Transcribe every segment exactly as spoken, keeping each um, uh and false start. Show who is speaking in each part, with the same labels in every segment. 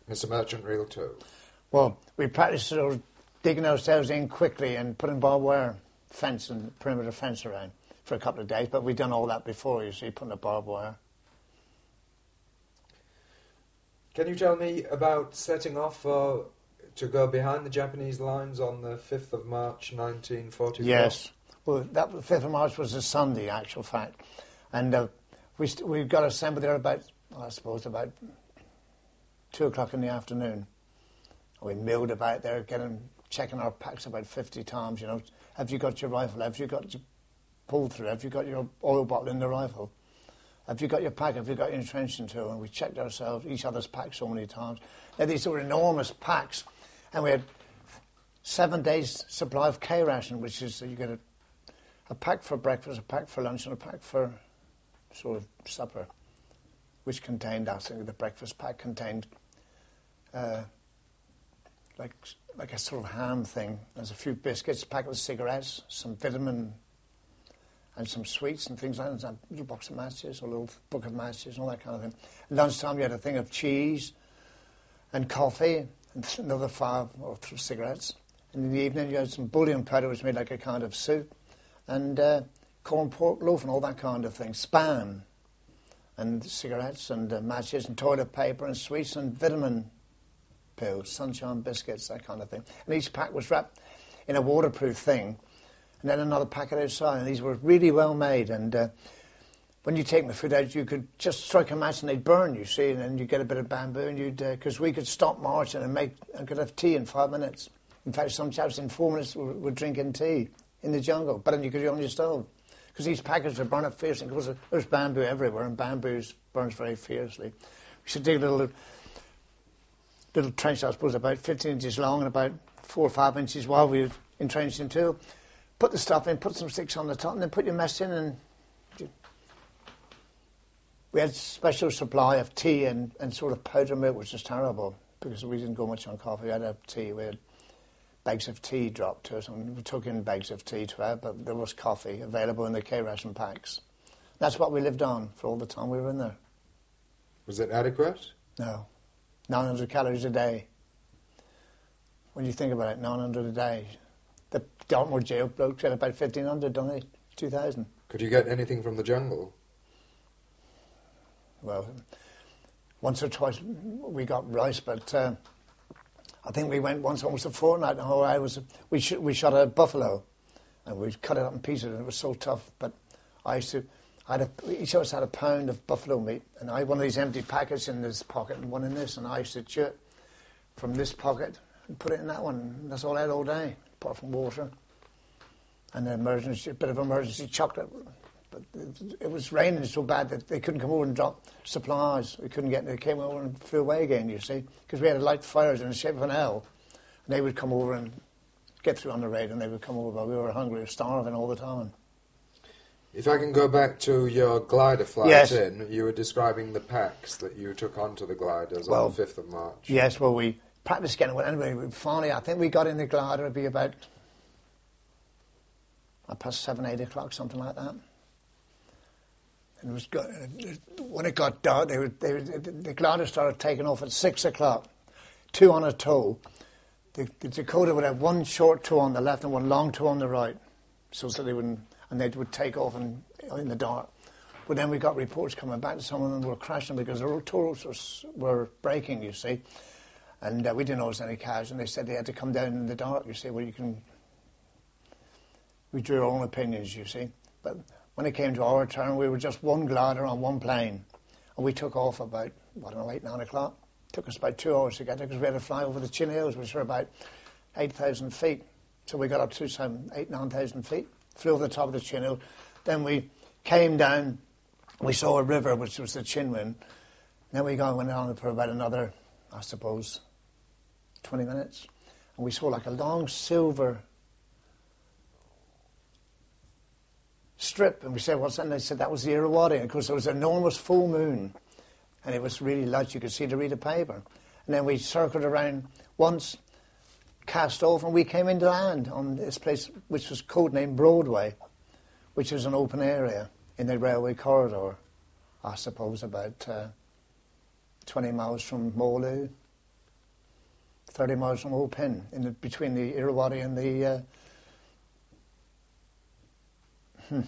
Speaker 1: It's a merchant reel too.
Speaker 2: Well, we practiced sort of digging ourselves in quickly and putting barbed wire fence and perimeter fence around for a couple of days, but we'd done all that before, you see, putting a barbed wire.
Speaker 1: Can you tell me about setting off uh, to go behind the Japanese lines on the fifth of March nineteen forty-four?
Speaker 2: Yes. Well, that the fifth of March was a Sunday, actual fact. And uh, we st- we got assembled there about, well, I suppose, about two o'clock in the afternoon. We milled about there, getting checking our packs about fifty times, you know. Have you got your rifle? Have you got your pull through? Have you got your oil bottle in the rifle? Have you got your pack? Have you got your entrenching tool? And we checked ourselves, each other's packs so many times. Now, these were enormous packs, and we had seven days' supply of K ration, which is, you get a, a pack for breakfast, a pack for lunch, and a pack for sort of supper, which contained, I think, the breakfast pack contained uh, like like a sort of ham thing. There's a few biscuits, a packet of cigarettes, some vitamin, and some sweets and things like that, and a little box of matches, a little book of matches, and all that kind of thing. At lunchtime, you had a thing of cheese and coffee, and another five or three cigarettes. And in the evening, you had some bouillon powder, which made like a kind of soup, and uh, corn pork loaf and all that kind of thing, spam, and cigarettes and uh, matches and toilet paper and sweets and vitamin pills, sunshine biscuits, that kind of thing. And each pack was wrapped in a waterproof thing, and then another packet outside. And these were really well made. And uh, when you take the food out, you could just strike a match and they'd burn, you see, and then you get a bit of bamboo, and you'd because uh, we could stop marching and make and could have tea in five minutes. In fact, some chaps in four minutes were, were drinking tea in the jungle, but then you could be on your stove because these packets would burn up fiercely. Because there's bamboo everywhere, and bamboo burns very fiercely. We should dig a little. little trench, I suppose, about fifteen inches long and about four or five inches wide. We entrenched into. Put the stuff in, put some sticks on the top, and then put your mess in. And we had special supply of tea and, and sort of powder milk, which was terrible because we didn't go much on coffee. We had a tea. We had bags of tea dropped to us, and we took in bags of tea to have, but there was coffee available in the K ration packs. That's what we lived on for all the time we were in there.
Speaker 1: Was it adequate?
Speaker 2: No. nine hundred calories a day. When you think about it, nine hundred a day. The Dartmoor jail blokes had about fifteen hundred, don't they? two thousand.
Speaker 1: Could you get anything from the jungle?
Speaker 2: Well, once or twice we got rice, but uh, I think we went once almost a fortnight. And I was, we, sh- we shot a buffalo, and we cut it up in pieces, and it was so tough. But I used to, I had a, each of us had a pound of buffalo meat, and I had one of these empty packets in this pocket and one in this, and I used to chew it from this pocket and put it in that one. And that's all I had all day, apart from water and an emergency, a bit of emergency chocolate. But it, it was raining so bad that they couldn't come over and drop supplies. We couldn't get. They came over and flew away again. You see, because we had light fires in the shape of an L, and they would come over and get through on the raid, and they would come over. We were hungry, we were starving all the time.
Speaker 1: If I can go back to your glider flight
Speaker 2: yes.
Speaker 1: in, you were describing the packs that you took onto the gliders
Speaker 2: well,
Speaker 1: on the fifth of March.
Speaker 2: Yes, well, we practiced getting it. Anyway, we finally, I think we got in the glider, it'd be about past seven, eight o'clock, something like that. And it was got, when it got dark, they were, they were, the glider started taking off at six o'clock, two on a toe. The, the Dakota would have one short toe on the left and one long toe on the right, so that they wouldn't, and they would take off in, in the dark. But then we got reports coming back that some of them were crashing because the toe ropes were breaking, you see. And uh, we didn't notice any cars, and they said they had to come down in the dark, you see, where you can... We drew our own opinions, you see. But when it came to our turn, we were just one glider on one plane. And we took off about, I don't know, eight, nine o'clock. It took us about two hours to get there because we had to fly over the Chin Hills, which are about eight thousand feet. So we got up to some eight, nine thousand feet, flew over the top of the Chin Hill. Then we came down, we saw a river, which was the Chinwin. Then we got, went on for about another, I suppose, twenty minutes. And we saw like a long silver strip, and we said, what's that? And they said that was the Irrawaddy. And of course there was an enormous full moon, and it was really light. You could see to read a paper. And then we circled around once, cast off, and we came into land on this place which was codenamed Broadway, which is an open area in the railway corridor, I suppose about uh, twenty miles from Mawlu, thirty miles from Old Pin, in the, between the Irrawaddy and the uh, hmm,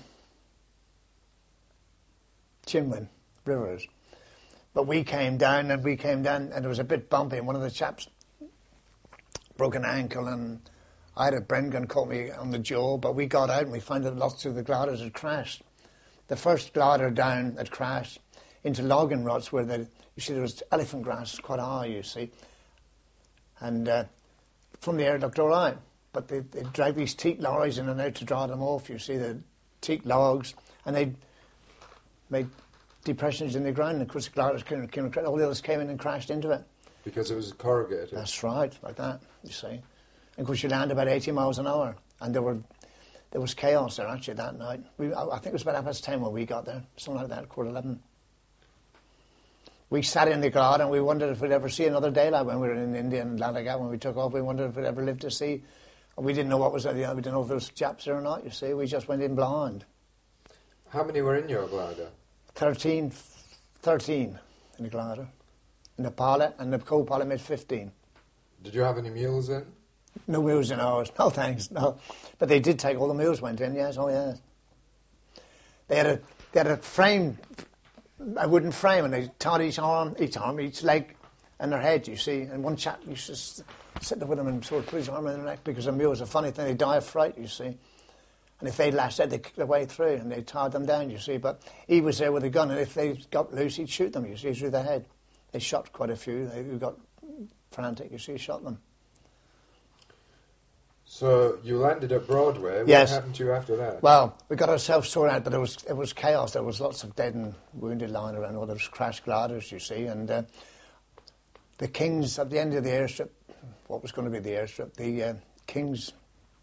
Speaker 2: Chinwin rivers. But we came down, and we came down, and it was a bit bumpy, and one of the chaps broke an ankle, and I had a Bren gun caught me on the jaw, but we got out, and we found that lots of the gliders had crashed. The first glider down had crashed into logging ruts where the, you see there was elephant grass quite high, you see. And uh, from the air it looked all right. But they, they drag these teak lorries in and out to draw them off, you see, the teak logs, and they made depressions in the ground, and of course the gliders came, came, all the others came in and crashed into it.
Speaker 1: Because it was corrugated?
Speaker 2: That's right, like that, you see. And of course you land about eighty miles an hour, and there were there was chaos there actually that night. We, I, I think it was about half past ten when we got there, something like that, quarter eleven. We sat in the glider and we wondered if we'd ever see another daylight when we were in India and Lanagat. When we took off, we wondered if we'd ever live to see. And we didn't know what was there. You know, we didn't know if there was Japs there or not, you see. We just went in blind.
Speaker 1: How many were in your glider?
Speaker 2: Thirteen, thirteen in the glider. In the pilot, and the co-pilot made fifteen.
Speaker 1: Did you have any mules in?
Speaker 2: No mules in ours. No thanks, no. But they did take, all the mules went in, yes, oh yes. They had a, they had a frame, a wooden frame, and they tied each arm, each arm, each leg, and their head, you see. And one chap used to sit there with them and sort of put his arm in their neck, because a mule is a funny thing, they die of fright, you see. And if they lashed out, they kicked their way through, and they tied them down, you see. But he was there with a gun, and if they got loose, he'd shoot them, you see, through the head. They shot quite a few. They got frantic, you see, shot them.
Speaker 1: So you landed at Broadway. What
Speaker 2: yes.
Speaker 1: happened to you after that?
Speaker 2: Well, we got ourselves sorted out, but it was it was chaos. There was lots of dead and wounded lying around. All those crashed gliders, you see. And uh, the Kings, at the end of the airstrip, what was going to be the airstrip, the uh, Kings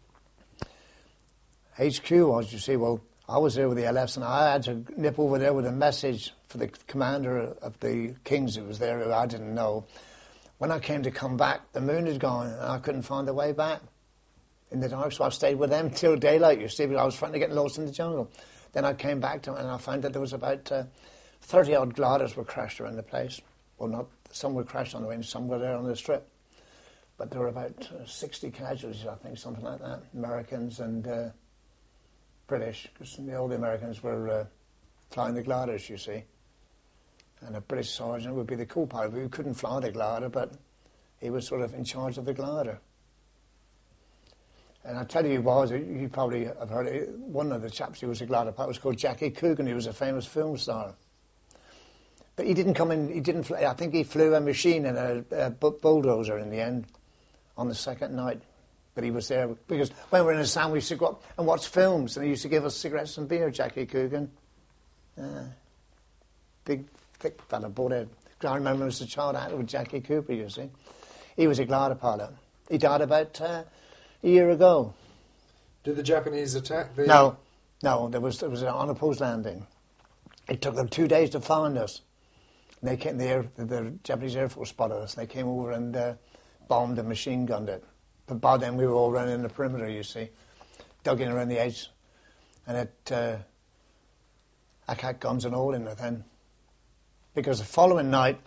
Speaker 2: H Q was, you see, well, I was there with the L Fs, and I had to nip over there with a message for the commander of the Kings who was there, who I didn't know. When I came to come back, the moon had gone, and I couldn't find the way back in the dark, so I stayed with them till daylight, you see, but I was trying to get lost in the jungle. Then I came back to and I found that there was about uh, thirty-odd gliders were crashed around the place. Well, not some were crashed on the way, some were there on the strip. But there were about uh, sixty casualties, I think, something like that, Americans and uh, British, because all the Americans were uh, flying the gliders, you see. And a British sergeant would be the co-pilot, who couldn't fly the glider, but he was sort of in charge of the glider. And I tell you, he was, you probably have heard it, one of the chaps who was a glider pilot was called Jackie Coogan. He was a famous film star. But he didn't come in, he didn't fly, I think he flew a machine in a, a bulldozer in the end on the second night. But he was there, because when we were in Assam, we used to go up and watch films, and he used to give us cigarettes and beer, Jackie Coogan. Uh, big, thick fella, bald head. I remember as a child, I had with Jackie Cooper, you see. He was a glider pilot. He died about uh, a year ago.
Speaker 1: Did the Japanese attack the...
Speaker 2: No, no, there was, there was an unopposed landing. It took them two days to find us. They came, the, air, the, the Japanese Air Force spotted us, and they came over and uh, bombed and machine gunned it. But by then we were all running in the perimeter, you see, dug in around the edge, and it, uh, I had guns and all in there then. Because the following night,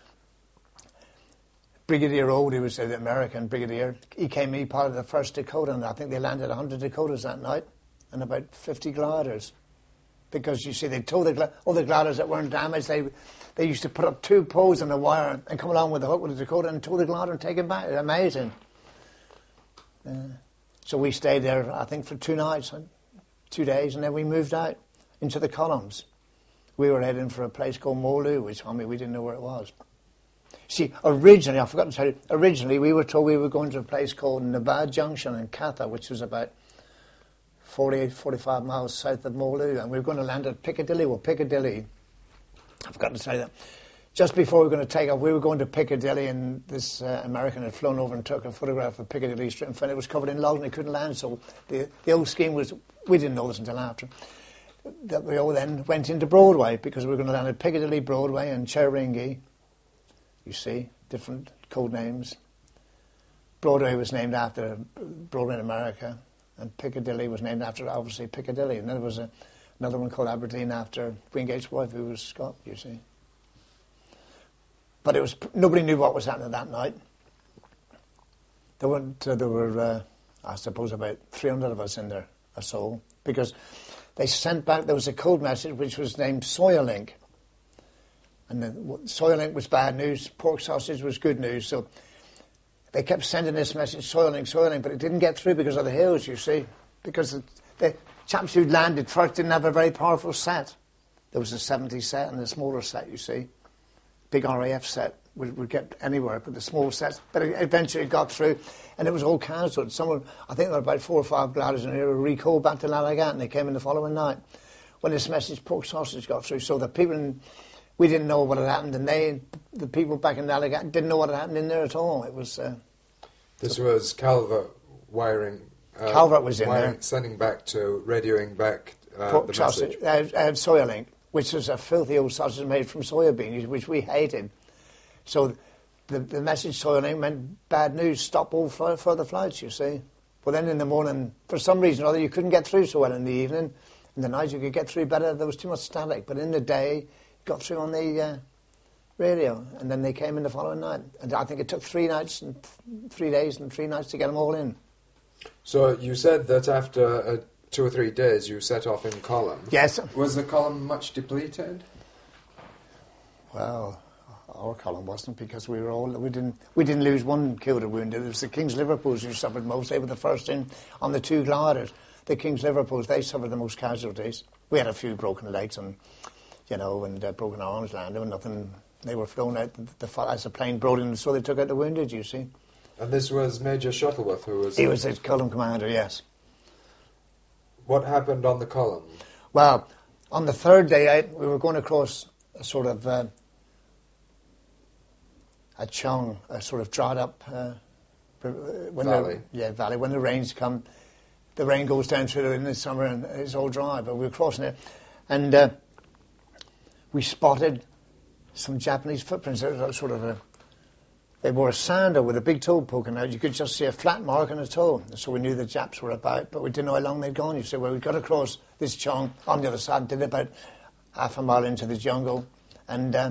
Speaker 2: Brigadier Ode, who was the American brigadier, he came, he part of the first Dakota, and I think they landed one hundred Dakotas that night, and about fifty gliders. Because, you see, they told the, all the gliders that weren't damaged, they they used to put up two poles on the wire and come along with the hook with the Dakota and tow the glider and take it back. It's amazing. Uh, so we stayed there, I think, for two nights, two days, and then we moved out into the columns. We were heading for a place called Molu, which, I mean, we didn't know where it was. See, originally, I forgot to tell you, originally we were told we were going to a place called Nabad Junction in Katha, which was about forty-eight, forty-five miles south of Molu, and we were going to land at Piccadilly. Well, Piccadilly, I forgot to tell you that. Just before we were going to take off, we were going to Piccadilly, and this uh, American had flown over and took a photograph of Piccadilly Street and found it was covered in logs and he couldn't land. So the, the old scheme was, we didn't know this until after, that we all then went into Broadway, because we were going to land at Piccadilly, Broadway and Chowringhee. You see, different code names. Broadway was named after Broadway in America, and Piccadilly was named after, obviously, Piccadilly. And then there was a, another one called Aberdeen after Wingate's wife, who was Scot, you see. But it was, nobody knew what was happening that night. There were, uh, there were uh, I suppose, about three hundred of us in there, or so, because they sent back, there was a code message which was named Soilink. And the Soilink was bad news, pork sausage was good news, so they kept sending this message, Soilink, Soilink, but it didn't get through because of the hills, you see, because the, the chaps who'd landed first didn't have a very powerful set. There was a seventy set and a smaller set, you see. Big R A F set would, would get anywhere, but the small sets, but it eventually got through, and it was all cancelled. Someone, I think there were about four or five gliders in here, were recalled back to Lallaghat, and they came in the following night when this message, pork sausage, got through. So the people in, we didn't know what had happened, and they, the people back in Lallaghat, didn't know what had happened in there at all. It was. Uh,
Speaker 1: this was Calvert wiring. Uh,
Speaker 2: Calvert was in
Speaker 1: wiring,
Speaker 2: there,
Speaker 1: sending back to radioing back uh,
Speaker 2: pork
Speaker 1: the
Speaker 2: sausage,
Speaker 1: message.
Speaker 2: uh, uh, Soilink, which was a filthy old sausage made from soya beans, which we hated. So the, the message Soilink meant bad news, stop all fly, further flights, you see. Well, then in the morning, for some reason or other, you couldn't get through so well in the evening. In the night, you could get through better. There was too much static. But in the day, you got through on the uh, radio. And then they came in the following night. And I think it took three nights and th- three days and three nights to get them all in.
Speaker 1: So you said that after uh, two or three days, you set off in column.
Speaker 2: Yes.
Speaker 1: Was the column much depleted?
Speaker 2: Well, our column wasn't, because we were all we didn't we didn't lose one killed or wounded. It was the King's Liverpools who suffered most. They were the first in on the two gliders. The King's Liverpools, they suffered the most casualties. We had a few broken legs and you know and uh, broken arms landing, and nothing. They were flown out the, the as the plane brought in, so they took out the wounded. You see.
Speaker 1: And this was Major Shuttleworth who was.
Speaker 2: He was the column commander. Yes.
Speaker 1: What happened on the column?
Speaker 2: Well, on the third day out, we were going across a sort of. Uh, a chong, a sort of dried up uh, when
Speaker 1: valley.
Speaker 2: The, yeah, valley. When the rains come, the rain goes down through in the summer and it's all dry. But we were crossing it, and uh, we spotted some Japanese footprints. There was sort of a, they wore a sandal with a big toe poking out. You could just see a flat mark on a toe. So we knew the Japs were about, but we didn't know how long they'd gone. You see, well, we got across this chong on the other side, did about half a mile into the jungle, and. Uh,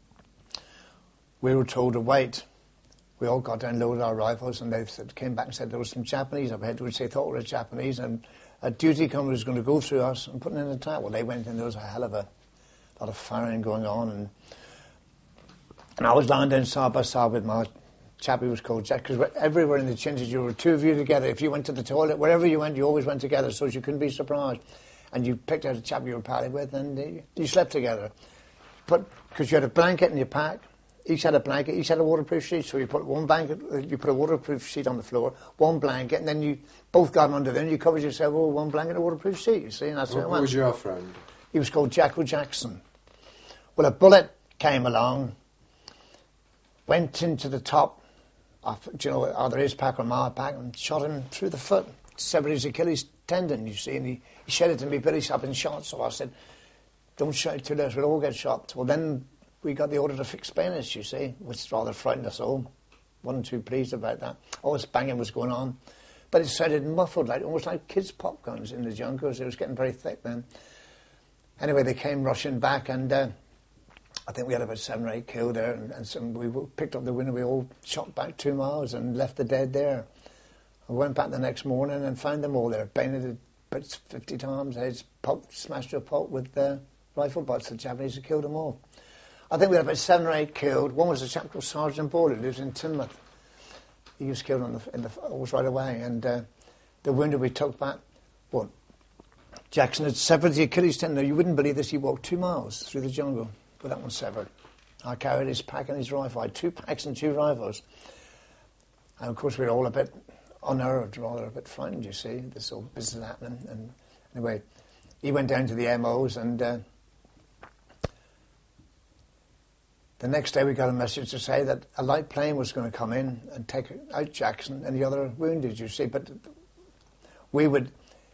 Speaker 2: We were told to wait. We all got down, loaded our rifles, and they said, came back and said there were some Japanese up ahead, which they thought were Japanese, and a duty commander was going to go through us and put in an attack. Well, they went in, there was a hell of a lot of firing going on, and and I was lying down side by side with my chap who was called Jack, because everywhere in the Chinchas, you were two of you together. If you went to the toilet, wherever you went, you always went together, so you couldn't be surprised. And you picked out a chap you were pally with, and you, you slept together. But because you had a blanket in your pack, each had a blanket, each had a waterproof sheet, so you put one blanket, you put a waterproof sheet on the floor, one blanket, and then you both got under there, and you covered yourself with one blanket and a waterproof sheet, you see, and that's
Speaker 1: what,
Speaker 2: how it
Speaker 1: what
Speaker 2: went.
Speaker 1: was your friend?
Speaker 2: He was called Jacko Jackson. Well, a bullet came along, went into the top of, you know, either his pack or my pack, and shot him through the foot, severed his Achilles tendon, you see, and he, he shouted to me, Billy, I've been shot, so I said, don't shout too loud, we'll all get shot. Well, then we got the order to fix bayonets, you see, which rather frightened us all. Wasn't too pleased about that. All this banging was going on. But it sounded muffled, like almost like kids' pop guns in the jungle, because it was getting very thick then. Anyway, they came rushing back, and uh, I think we had about seven or eight killed there, and, and some, we picked up the winner, we all shot back two miles and left the dead there. I went back the next morning and found them all there, bayoneted about fifty times, heads poked, smashed to a pulp with uh, rifle butts. The Japanese had killed them all. I think we had about seven or eight killed. One was a chap called Sergeant Ball, who lives in Tinmouth. He was killed on the, in the, almost right away. And uh, the wounded we took back, well, Jackson had severed the Achilles tendon. Now, you wouldn't believe this, he walked two miles through the jungle with that one severed. I carried his pack and his rifle. I had two packs and two rifles. And of course we were all a bit unnerved, rather a bit frightened, you see, this whole business happening. And anyway, he went down to the M Os, and uh, the next day we got a message to say that a light plane was going to come in and take out Jackson and the other wounded, you see. But we would,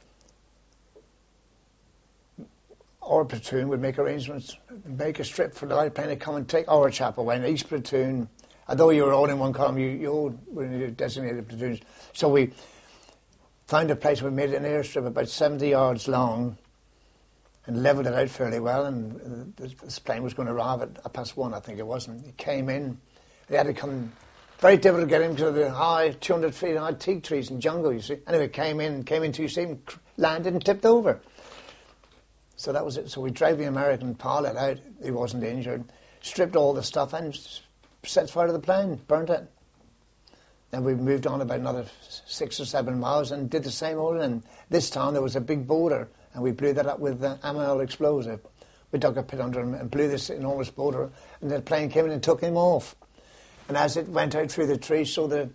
Speaker 2: our platoon would make arrangements, make a strip for the light plane to come and take our chap away. And each platoon, although you were all in one column, you, you all were in your designated platoons. So we found a place, we made an airstrip about seventy yards long, and levelled it out fairly well, and this plane was going to arrive at half past one, I think it was, and it came in. They had to come very difficult to get into the high, two hundred feet high teak trees and jungle, you see. Anyway, came in, came into, you see, and landed and tipped over. So that was it. So we drove the American pilot out. He wasn't injured. Stripped all the stuff and set fire to the plane, burnt it. Then we moved on about another six or seven miles and did the same over. And this time there was a big boulder, and we blew that up with the ammonite explosive. We dug a pit under him and blew this enormous boulder, and the plane came in and took him off. And as it went out through the trees, so the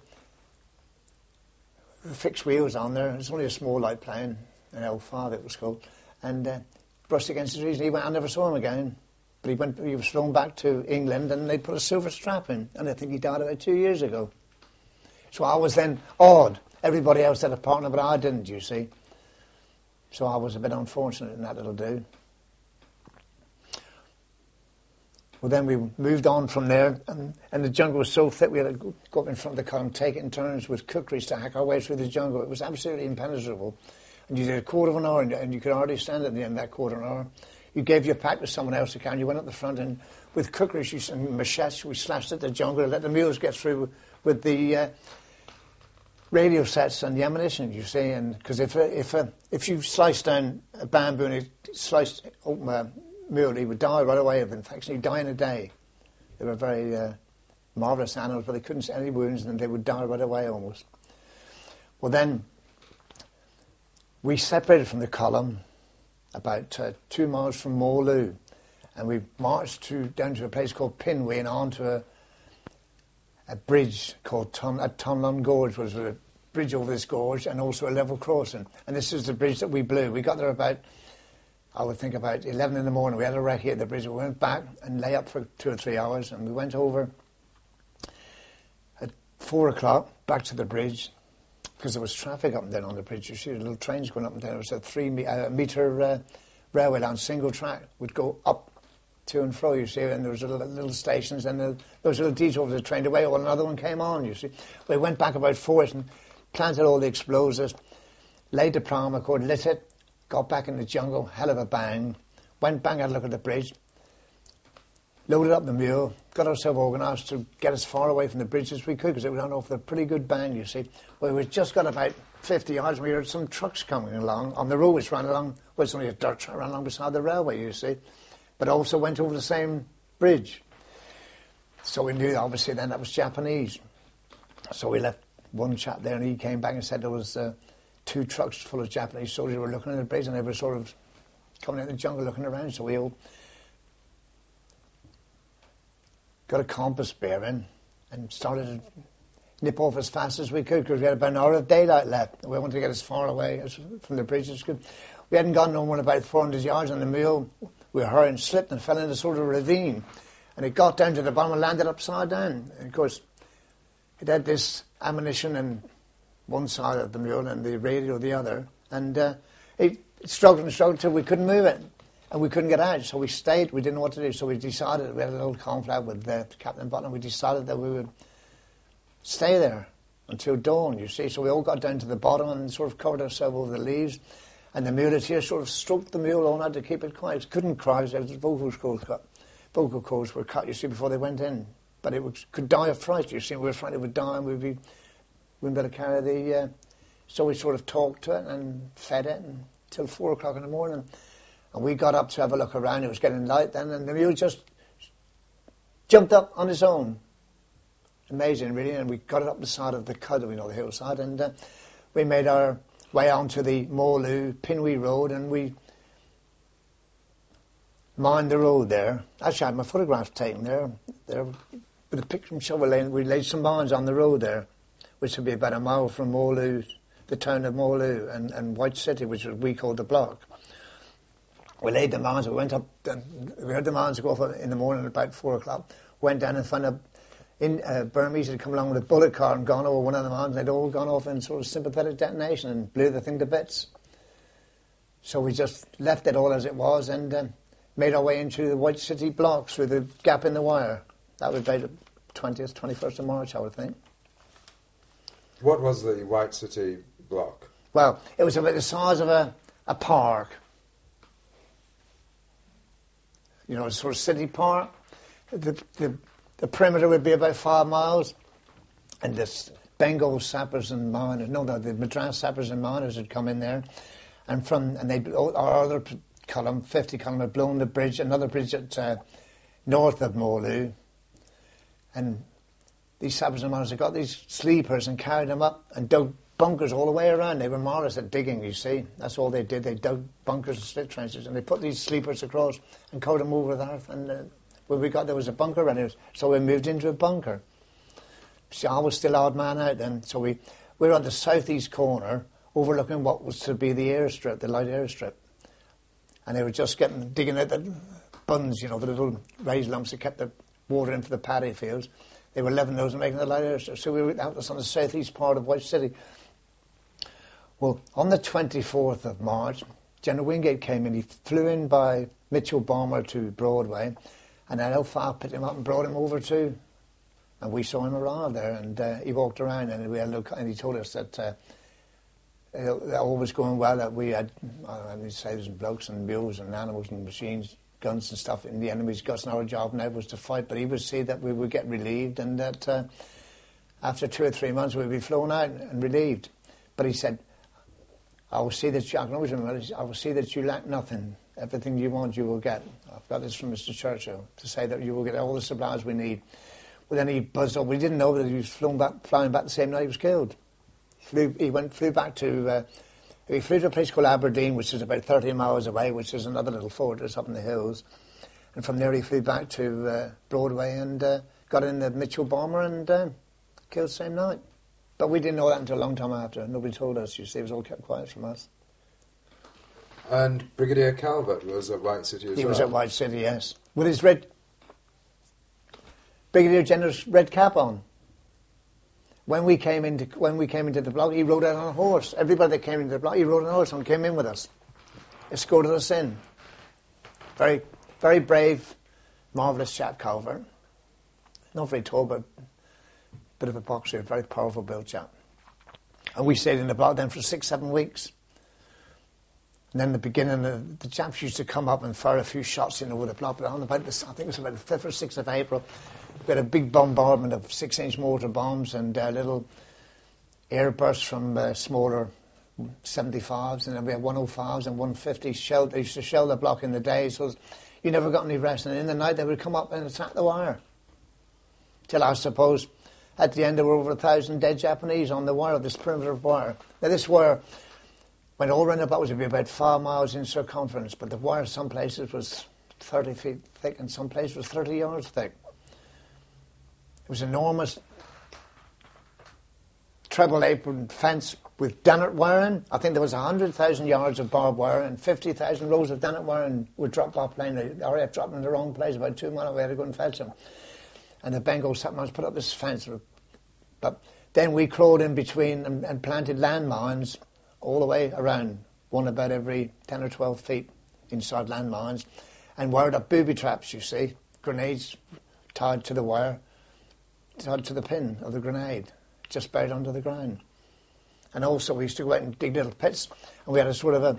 Speaker 2: fixed wheels on there, it was only a small light plane, an L five it was called, and uh, brushed against the trees, and he went, I never saw him again. But he went, he was flown back to England, and they put a silver strap in, and I think he died about two years ago. So I was then awed. Everybody else had a partner, but I didn't, you see. So I was a bit unfortunate in that little dude. Well, then we moved on from there, and, and the jungle was so thick we had to go up in front of the car and take it in turns with kukris to hack our way through the jungle. It was absolutely impenetrable. And you did a quarter of an hour, and, and you could hardly stand at the end of that quarter of an hour. You gave your pack to someone else to carry. You went up the front, and with kukris and machetes, we slashed at the jungle and let the mules get through with the uh, radio sets and the ammunition, you see. And because if if uh, if you sliced down a bamboo and it sliced open a mule, he would die right away of infection. He'd die in a day. They were very uh, marvellous animals, but they couldn't see any wounds, and they would die right away almost. Well, then we separated from the column about uh, two miles from Morloo, and we marched to, down to a place called Pinway and on to a, a bridge called Ton, at Tonlon Gorge, which was a bridge over this gorge and also a level crossing. And this is the bridge that we blew. We got there about, I would think about eleven in the morning. We had a wreck here at the bridge. We went back and lay up for two or three hours, and we went over at four o'clock back to the bridge, because there was traffic up and down on the bridge. You see the little trains going up and down. It was a three me- uh, metre uh, railway line, single track, would go up to and fro, you see, and there was little, little stations, and there was a little detour for the train away, while another one came on, you see. We went back about four and planted all the explosives, laid the pram accord, lit it, got back in the jungle, hell of a bang, went bang, had a look at the bridge, loaded up the mule, got ourselves organised to get as far away from the bridge as we could, because it went off with a pretty good bang, you see. Well, we just got about fifty yards, and we heard some trucks coming along on the road, which ran along, well, it's only a dirt track, ran along beside the railway, you see, but also went over the same bridge. So we knew, obviously, then that was Japanese. So we left one chap there, and he came back and said there was uh, two trucks full of Japanese soldiers who were looking at the bridge, and they were sort of coming out of the jungle looking around, so we all got a compass bearing and started to nip off as fast as we could, because we had about an hour of daylight left. We wanted to get as far away as from the bridge as we could. We hadn't gone no more than about four hundred yards on the mule. We were hurrying, slipped and fell into a sort of ravine. And it got down to the bottom and landed upside down. And of course, it had this ammunition on one side of the mule and the radio the other. And uh, it struggled and struggled till we couldn't move it. And we couldn't get out, so we stayed. We didn't know what to do, so we decided, we had a little conflict with uh, Captain Butler, we decided that we would stay there until dawn, you see. So we all got down to the bottom and sort of covered ourselves over the leaves, and the muleteer sort of stroked the mule all night to keep it quiet. It couldn't cry, because the vocal cords, cut, vocal cords were cut, you see, before they went in. But it was, could die of fright, you see. We were afraid it would die, and we'd be, we'd better carry the... Uh, so we sort of talked to it and fed it until four o'clock in the morning. And we got up to have a look around. It was getting light then, and the mule just jumped up on its own. Amazing, really. And we got it up the side of the Cud, we know, the hillside, and uh, we made our way onto the Morloo Pinway Road, and we mined the road there. Actually, I had my photograph taken there, there with a picture from Shovel Lane. We laid some mines on the road there, which would be about a mile from Morloo, the town of Morloo, and, and White City, which was we called the block. We laid the mines, we went up, and we heard the mines go off in the morning at about four o'clock, went down and found a in, uh, Burmese had come along with a bullet car and gone over one of the mines, and they'd all gone off in sort of sympathetic detonation and blew the thing to bits. So we just left it all as it was and um, made our way into the White City block through the gap in the wire. That was about the twentieth, twenty-first of March, I would think.
Speaker 1: What was the White City block?
Speaker 2: Well, it was about the size of a, a park. You know, a sort of city park. The, the, the perimeter would be about five miles. And this Bengal sappers and miners, no, no, the Madras sappers and miners had come in there, and from and they our other column, fifty column, had blown the bridge, another bridge at uh, north of Morloo, and these sappers and miners had got these sleepers and carried them up and dug bunkers all the way around. They were mortars at digging, you see. That's all they did. They dug bunkers and slit trenches, and they put these sleepers across and covered them over with earth. And uh, when we got there was a bunker ready, so we moved into a bunker. See, I was still odd man out then, so we, we were on the southeast corner, overlooking what was to be the airstrip, the light airstrip. And they were just getting, digging out the buns, you know, the little raised lumps that kept the water into the paddy fields. They were leveling those and making the light airstrip. So we were, that was on the southeast part of White City. Well, on the twenty-fourth of March, General Wingate came in. He flew in by Mitchell Bomber to Broadway, and then L five picked him up and brought him over to. And we saw him arrive there, and uh, he walked around, and we had a look, and he told us that uh, it, all was going well. That we had, I mean, sailors and blokes and mules and animals and machines, guns and stuff in the enemy's guts, and our job now was to fight. But he would see that we would get relieved, and that uh, after two or three months we'd be flown out and relieved. But he said, "I will see that you, I can always remember, I will see that you lack nothing. Everything you want, you will get." I've got this from Mister Churchill to say that you will get all the supplies we need. Well, then he buzzed up. We didn't know that he was flown back, flying back the same night he was killed. Flew, he went, flew back to, uh, he flew to a place called Aberdeen, which is about thirty miles away, which is another little fortress up in the hills. And from there he flew back to uh, Broadway and uh, got in the Mitchell bomber and uh, killed the same night. But we didn't know that until a long time after. Nobody told us, you see. It was all kept quiet from us.
Speaker 1: And Brigadier Calvert was at White City as
Speaker 2: he
Speaker 1: well?
Speaker 2: He was at White City, yes. With his red... Brigadier General's red cap on. When we came into when we came into the block, he rode out on a horse. Everybody that came into the block, he rode on a horse and came in with us. Escorted us in. Very, very brave, marvellous chap, Calvert. Not very tall, but a bit of a boxer, very powerful built chap. And we stayed in the block then for six, seven weeks. And then the beginning, the, the chaps used to come up and fire a few shots in over the block. But on about this, I think it was about the fifth or sixth of April, we had a big bombardment of six-inch mortar bombs and uh, little airbursts from uh, smaller seventy-fives, and then we had one oh fives and one fifties. Shelled, they used to shell the block in the day, so you never got any rest. And in the night, they would come up and attack the wire. Till I suppose, at the end, there were over a thousand dead Japanese on the wire, this perimeter of wire. Now, this wire... When all round about, it would be about five miles in circumference, but the wire some places was thirty feet thick and some places was thirty yards thick. It was enormous treble apron fence with Dennett wiring. I think there was one hundred thousand yards of barbed wire and fifty thousand rows of Dennett wiring would drop off plane. The R A F dropped in the wrong place about two miles away. I had to go and fetch them. And the Bengal sappers put up this fence. But then we crawled in between and, and planted landmines all the way around, one about every ten or twelve feet inside landmines, and wired up booby traps, you see, grenades tied to the wire, tied to the pin of the grenade, just buried under the ground. And also we used to go out and dig little pits, and we had a sort of a,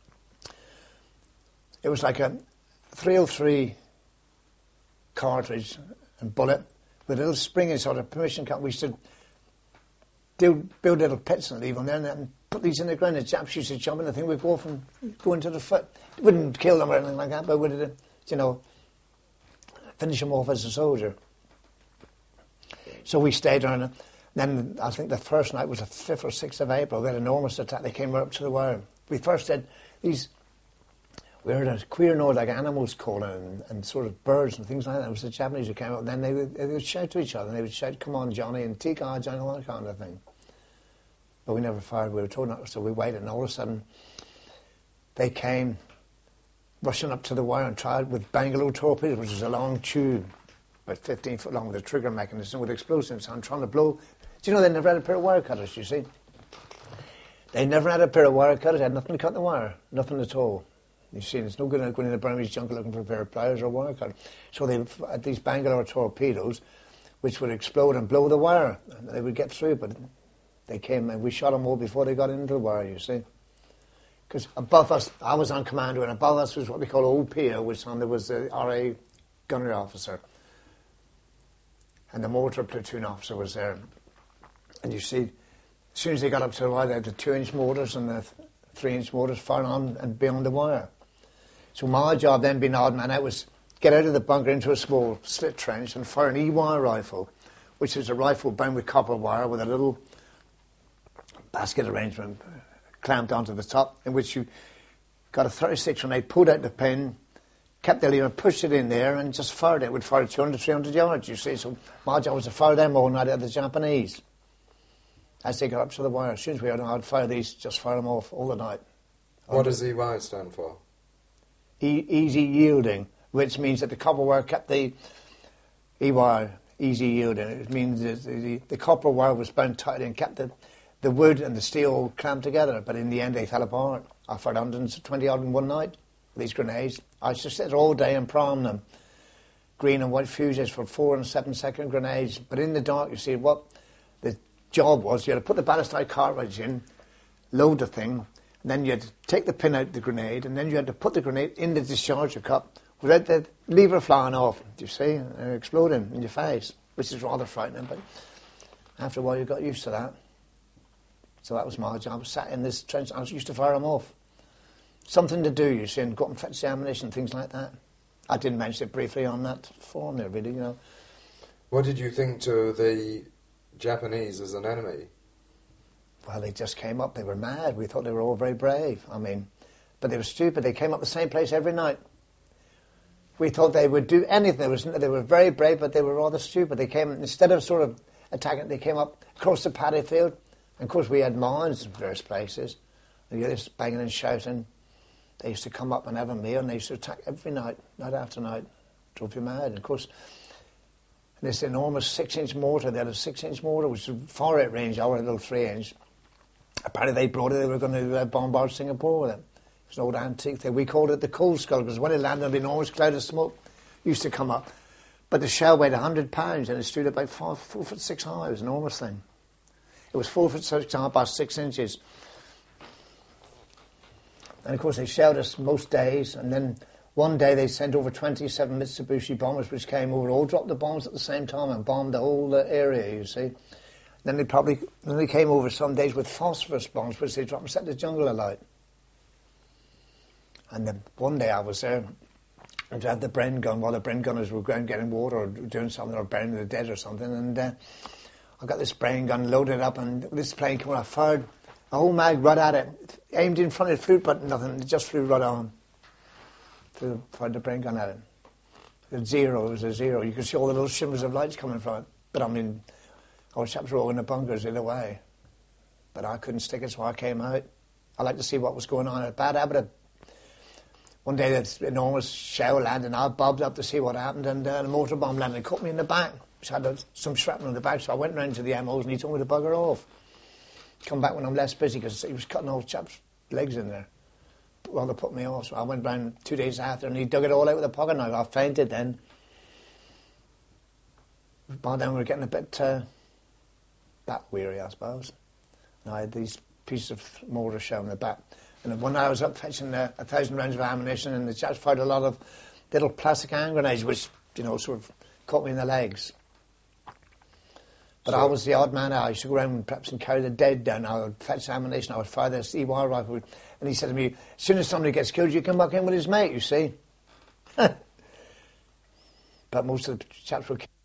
Speaker 2: it was like a three oh three cartridge and bullet with a little spring inside, a permission cut. We used to do, build little pits and leave them there, and then put these in the ground. The chaps used to jump in the thing. We'd go off and go into the foot. It wouldn't kill them or anything like that, but would, uh, you know, finish them off as a soldier. So we stayed there, and then I think the first night was the fifth or sixth of April. We had an enormous attack. They came right up to the wire. We first said these. We heard a queer noise like animals calling and, and sort of birds and things like that. It was the Japanese who came up. And then they would, they would shout to each other. And they would shout, "Come on, Johnny," and "Tika, Johnny," all that kind of thing. But we never fired. We were told not to, so we waited. And all of a sudden, they came rushing up to the wire and tried with Bangalore torpedoes, which is a long tube, about fifteen foot long, with a trigger mechanism with explosives on, trying to blow. Do you know they never had a pair of wire cutters, you see? They never had a pair of wire cutters. They had nothing to cut the wire. Nothing at all. You see, it's no good going in the Burmese jungle looking for a pair of pliers or a wire cutter. So they had these Bangalore torpedoes, which would explode and blow the wire. And they would get through, but they came and we shot them all before they got into the wire, you see. Because above us, I was on commando, and above us was what we call O P O, which on there was the R A gunnery officer. And the mortar platoon officer was there. And you see, as soon as they got up to the wire, they had the two-inch mortars and the th- three-inch mortars firing on and beyond the wire. So my job then, being odd man, I was get out of the bunker into a small slit trench and fire an E-wire rifle, which is a rifle bound with copper wire with a little basket arrangement clamped onto the top, in which you got a thirty-six grenade, pulled out the pin, kept the lever, pushed it in there, and just fired it. It would fire two hundred, three hundred yards, you see. So my job was to fire them all night at the Japanese. As they got up to the wire, as soon as we had, I'd fire these, just fire them off all the night.
Speaker 1: What does E Y stand for?
Speaker 2: E- easy yielding, which means that the copper wire kept the E-wire easy yielding. It means that the, the, the copper wire was bound tight and kept the, the wood and the steel clamped together, but in the end they fell apart. I fired one hundred twenty odd in one night with these grenades. I used to sit there all day and prime them. Green and white fuses for four and seven second grenades. But in the dark, you see, what the job was, you had to put the ballistic cartridge in, load the thing, and then you had to take the pin out of the grenade, and then you had to put the grenade in the discharger cup without the lever flying off, you see, and exploding in your face, which is rather frightening, but after a while you got used to that. So that was my job. I was sat in this trench, I was used to fire them off. Something to do, you see, and go up and fetch the ammunition, things like that. I didn't mention it briefly on that forum there, really, you know.
Speaker 1: What did you think to the Japanese as an enemy?
Speaker 2: Well, they just came up. They were mad. We thought they were all very brave. I mean, but they were stupid. They came up the same place every night. We thought they would do anything. They, was, they were very brave, but they were rather stupid. They came, instead of sort of attacking, they came up across the paddy field. And of course, we had mines in various places. And you just banging and shouting. They used to come up and have a meal, and they used to attack every night, night after night. Drove you mad. And of course, this enormous six-inch mortar, they had a six-inch mortar, which was far out range, our little three-inch. Apparently they brought it, they were going to uh, bombard Singapore with it. It was an old antique thing. We called it the coal skull, because when it landed, an enormous cloud of smoke used to come up. But the shell weighed one hundred pounds, and it stood about five, four foot six high. It was an enormous thing. It was four foot six high by six inches. And of course they shelled us most days, and then one day they sent over twenty-seven Mitsubishi bombers, which came over, all dropped the bombs at the same time and bombed the whole uh, area, you see. Then they probably then they came over some days with phosphorus bombs, which they dropped and set the jungle alight. And then one day I was there, and I had the Bren gun, while the Bren gunners were going getting water or doing something, or burying the dead or something, and uh, I got this Bren gun loaded up, and this plane came, I fired a whole mag right at it, aimed in front of it, flew, but nothing, it just flew right on. Flew, fired the Bren gun at it. It was zero, it was a zero. You could see all the little shimmers of lights coming from it. But I mean, our chaps were all in the bunkers in a way. But I couldn't stick it, so I came out. I liked to see what was going on. A bad habit of one day that enormous shell landed, and I bobbed up to see what happened, and uh, a mortar bomb landed and caught me in the back, which had uh, some shrapnel in the back, so I went round to the M Os and he told me to bugger off. Come back when I'm less busy, because he was cutting old chaps' legs in there. Well, they put me off, so I went round two days after, and he dug it all out with a pocket knife. I fainted then. By then we were getting a bit uh, that weary, I suppose. And I had these pieces of mortar shell in the back. And one night I was up fetching uh, a thousand rounds of ammunition, and the chaps fired a lot of little plastic hand grenades, which, you know, sort of caught me in the legs. But so I was the odd man out. I used to go around perhaps and carry the dead down. I would fetch ammunition. I would fire this E-wire rifle. And he said to me, as soon as somebody gets killed, you come back in with his mate, you see. But most of the chaps were killed.